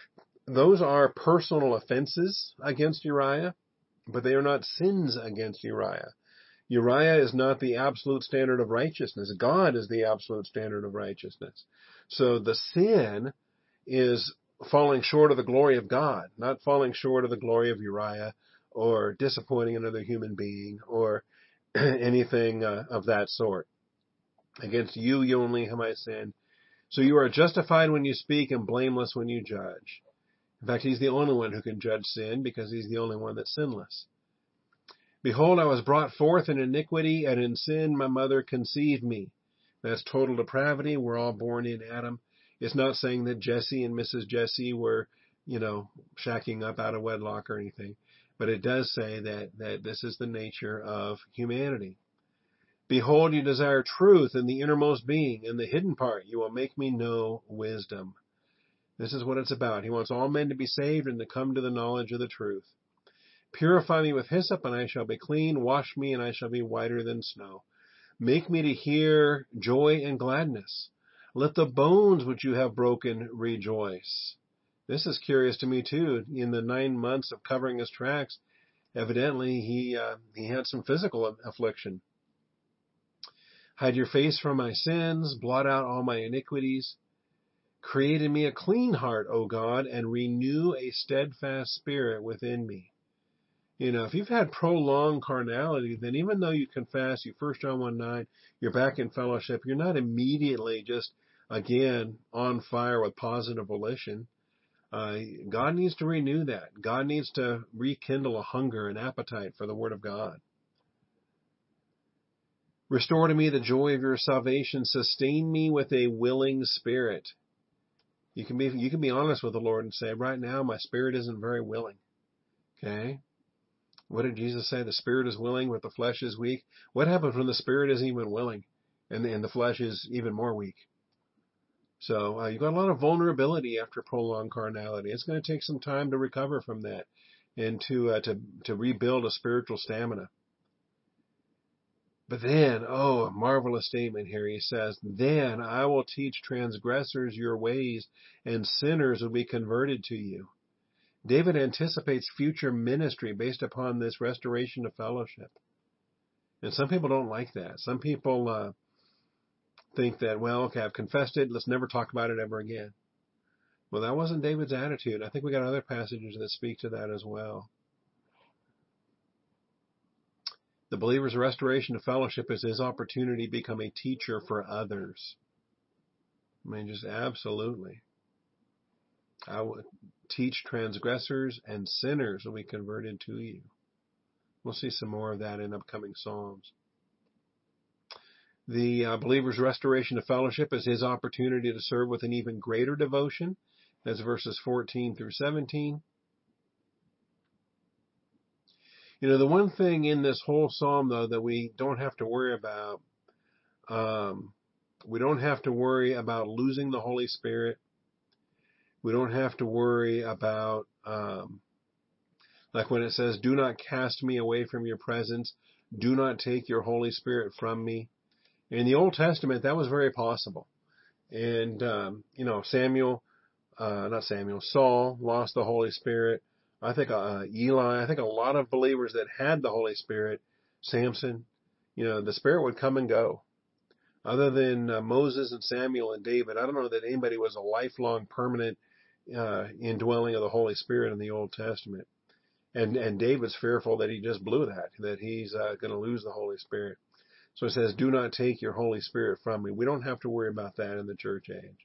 Those are personal offenses against Uriah, but they are not sins against Uriah. Uriah is not the absolute standard of righteousness. God is the absolute standard of righteousness. So the sin is falling short of the glory of God, not falling short of the glory of Uriah or disappointing another human being or anything uh, of that sort. Against you, you only have I sinned. So you are justified when you speak and blameless when you judge. In fact, he's the only one who can judge sin because he's the only one that's sinless. "Behold, I was brought forth in iniquity, and in sin my mother conceived me." That's total depravity. We're all born in Adam. It's not saying that Jesse and Missus Jesse were, you know, shacking up out of wedlock or anything. But it does say that, that this is the nature of humanity. "Behold, you desire truth in the innermost being. In the hidden part you will make me know wisdom." This is what it's about. He wants all men to be saved and to come to the knowledge of the truth. "Purify me with hyssop, and I shall be clean. Wash me, and I shall be whiter than snow. Make me to hear joy and gladness. Let the bones which you have broken rejoice." This is curious to me, too. In the nine months of covering his tracks, evidently he uh, he had some physical affliction. "Hide your face from my sins. Blot out all my iniquities. Create in me a clean heart, O God, and renew a steadfast spirit within me." You know, if you've had prolonged carnality, then even though you confess, you First John one nine, you're back in fellowship, you're not immediately just, again, on fire with positive volition. Uh, God needs to renew that. God needs to rekindle a hunger and appetite for the Word of God. "Restore to me the joy of your salvation. Sustain me with a willing spirit." You can be, you can be honest with the Lord and say, right now my spirit isn't very willing. Okay? What did Jesus say? The spirit is willing, but the flesh is weak. What happens when the spirit isn't even willing and, and the flesh is even more weak? So uh, you've got a lot of vulnerability after prolonged carnality. It's going to take some time to recover from that and to uh, to to rebuild a spiritual stamina. But then, oh, a marvelous statement here. He says, "Then I will teach transgressors your ways, and sinners will be converted to you." David anticipates future ministry based upon this restoration of fellowship. And some people don't like that. Some people uh, think that, well, okay, I've confessed it. Let's never talk about it ever again. Well, that wasn't David's attitude. I think we got other passages that speak to that as well. The believer's restoration of fellowship is his opportunity to become a teacher for others. I mean, just absolutely. I will teach transgressors and sinners will be converted to you. We'll see some more of that in upcoming Psalms. The uh, believer's restoration of fellowship is his opportunity to serve with an even greater devotion. That's verses fourteen through seventeen. You know, the one thing in this whole psalm, though, that we don't have to worry about, um, we don't have to worry about losing the Holy Spirit. We don't have to worry about, um, like when it says, "Do not cast me away from your presence. Do not take your Holy Spirit from me." In the Old Testament, that was very possible. And, um, you know, Samuel, uh, not Samuel, Saul lost the Holy Spirit. I think uh, Eli, I think a lot of believers that had the Holy Spirit, Samson, you know, the Spirit would come and go. Other than uh, Moses and Samuel and David, I don't know that anybody was a lifelong, permanent uh, indwelling of the Holy Spirit in the Old Testament. And and David's fearful that he just blew that, that he's uh, going to lose the Holy Spirit. So it says, do not take your Holy Spirit from me. We don't have to worry about that in the church age.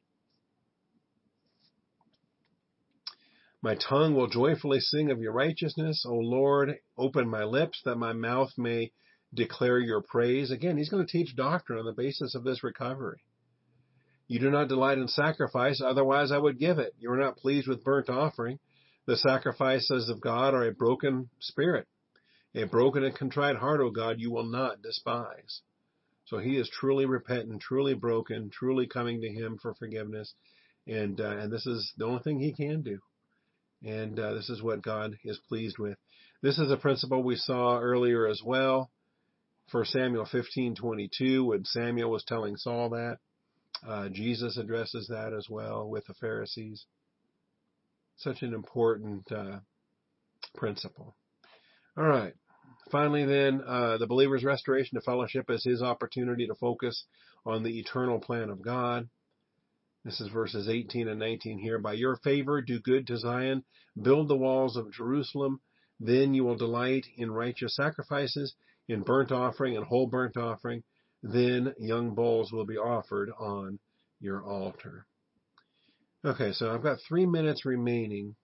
My tongue will joyfully sing of your righteousness. O Lord, open my lips that my mouth may declare your praise. Again, he's going to teach doctrine on the basis of this recovery. You do not delight in sacrifice, otherwise I would give it. You are not pleased with burnt offering. The sacrifices of God are a broken spirit. A broken and contrite heart, O God, you will not despise. So he is truly repentant, truly broken, truly coming to him for forgiveness. And uh, and this is the only thing he can do. And uh, this is what God is pleased with. This is a principle we saw earlier as well. First Samuel fifteen twenty-two, when Samuel was telling Saul that. Uh, Jesus addresses that as well with the Pharisees. Such an important uh, principle. All right. Finally, then, uh, the believer's restoration to fellowship is his opportunity to focus on the eternal plan of God. This is verses eighteen and nineteen here. By your favor, do good to Zion, build the walls of Jerusalem. Then you will delight in righteous sacrifices, in burnt offering and whole burnt offering. Then young bulls will be offered on your altar. Okay, so I've got three minutes remaining.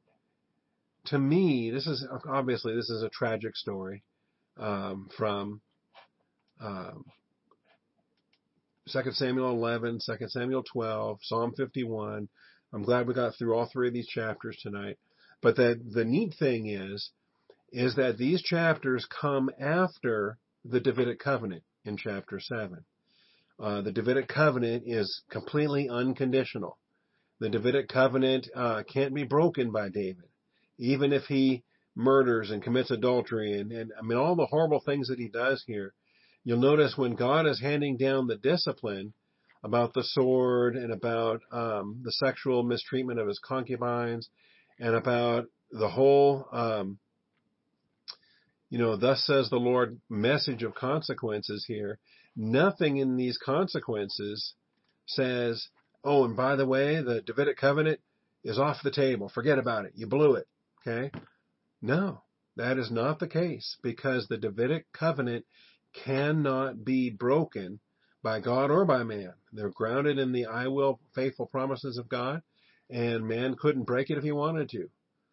To me, this is obviously this is a tragic story um, from um, Second Samuel eleven, Second Samuel twelve, Psalm fifty-one. I'm glad we got through all three of these chapters tonight. But the the neat thing is, is that these chapters come after the Davidic covenant in chapter seven. Uh, the Davidic covenant is completely unconditional. The Davidic covenant uh, can't be broken by David, even if he murders and commits adultery and, and I mean all the horrible things that he does here. You'll notice when God is handing down the discipline about the sword and about um, the sexual mistreatment of his concubines and about the whole, um, you know, thus says the Lord message of consequences here, nothing in these consequences says, oh, and by the way, the Davidic covenant is off the table. Forget about it. You blew it. Okay? No, that is not the case because the Davidic covenant cannot be broken by God or by man. They're grounded in the I will faithful promises of God, and man couldn't break it if he wanted to.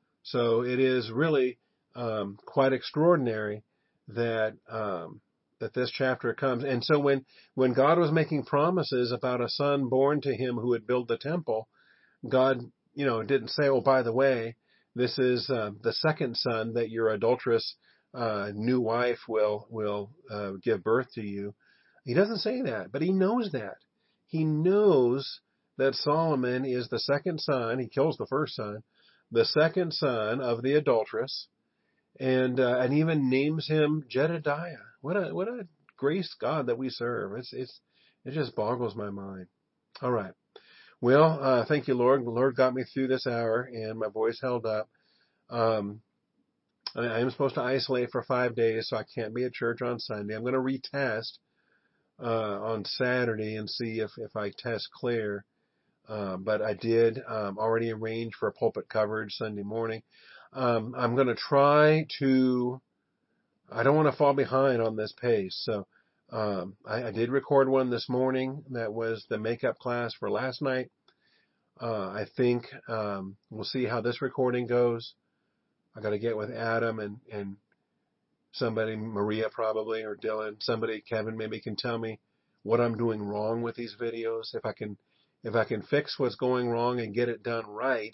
So it is really um, quite extraordinary that um, that this chapter comes. And so when, when God was making promises about a son born to him who would build the temple, God, you know, didn't say, oh, by the way, this is uh, the second son that your adulterous uh, new wife will will uh, give birth to you. He doesn't say that, but he knows that. He knows that Solomon is the second son. He kills the first son, the second son of the adulteress, and uh, and even names him Jedediah. What a what a grace God that we serve. It's it's it just boggles my mind. All right. Well, uh, thank you, Lord. The Lord got me through this hour, and my voice held up. Um, I, I am supposed to isolate for five days, so I can't be at church on Sunday. I'm going to retest uh, on Saturday and see if, if I test clear. Uh, but I did um, already arrange for a pulpit coverage Sunday morning. Um, I'm going to try to, I don't want to fall behind on this pace. So um, I, I did record one this morning that was the makeup class for last night. Uh, I think um, we'll see how this recording goes. I got to get with Adam and, and somebody, Maria probably, or Dylan, somebody, Kevin maybe can tell me what I'm doing wrong with these videos. If I can, if I can fix what's going wrong and get it done right,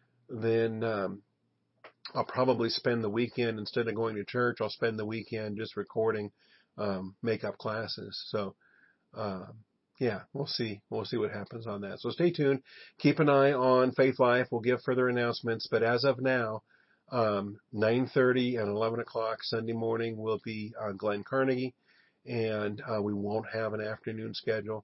then um, I'll probably spend the weekend, instead of going to church, I'll spend the weekend just recording um, makeup classes. So, um, yeah, we'll see. We'll see what happens on that. So stay tuned. Keep an eye on Faith Life. We'll give further announcements. But as of now, um, nine thirty and eleven o'clock Sunday morning will be uh, Glenn Carnegie, and uh, we won't have an afternoon schedule.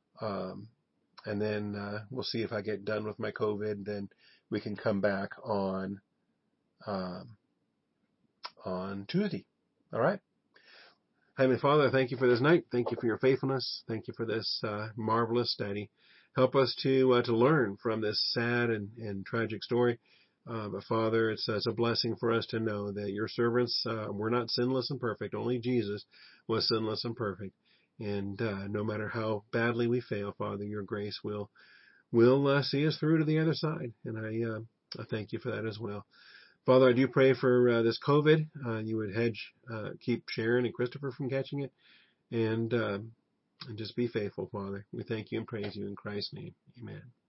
Um, and then uh, we'll see if I get done with my COVID. Then we can come back on um, on Tuesday. All right. Heavenly Father, I thank you for this night. Thank you for your faithfulness. Thank you for this uh, marvelous study. Help us to uh, to learn from this sad and, and tragic story. Uh, but Father, it's, uh, it's a blessing for us to know that your servants uh, were not sinless and perfect. Only Jesus was sinless and perfect. And uh, no matter how badly we fail, Father, your grace will will uh, see us through to the other side. And I, uh, I thank you for that as well. Father, I do pray for uh, this COVID. Uh, you would hedge, uh, keep Sharon and Christopher from catching it. And, uh, and just be faithful, Father. We thank you and praise you in Christ's name. Amen.